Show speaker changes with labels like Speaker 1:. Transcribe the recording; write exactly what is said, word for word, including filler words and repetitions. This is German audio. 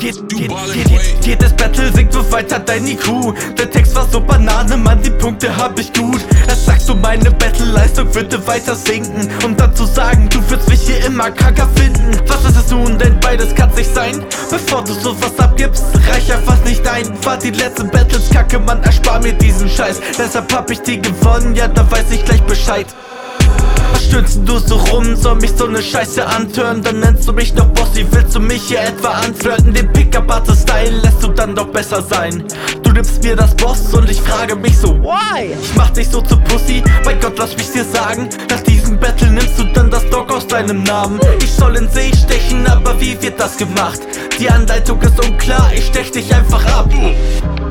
Speaker 1: geht, geht, geht, geht das Battle, singt so weiter dein I Q. Der Text war so Banane, Mann, die Punkte hab ich gut. Erst sagst du, meine Battle-Leistung würde weiter sinken, um dann zu sagen, du würdest mich hier immer kranker finden. Was ist es nun, denn beides kann's nicht sein? Bevor du sowas abgibst, reich einfach nicht ein. War die letzten Battles kacke, Mann, erspar mir diesen Scheiß. Deshalb hab ich die gewonnen, ja, da weiß ich gleich Bescheid. Was stöhnst du so rum, soll mich so ne Scheiße antören? Dann nennst du mich noch Bossy, willst du mich hier etwa anflirten? Den Pickup-Artist-Style lässt du dann doch besser sein. Du nimmst mir das Boss und ich frage mich so, why? Ich mach dich so zu Pussy, mein Gott, lass mich dir sagen. Nach diesem Battle nimmst du dann das Dog aus deinem Namen. Ich soll in See stechen, aber wie wird das gemacht? Die Anleitung ist unklar, ich stech dich einfach ab.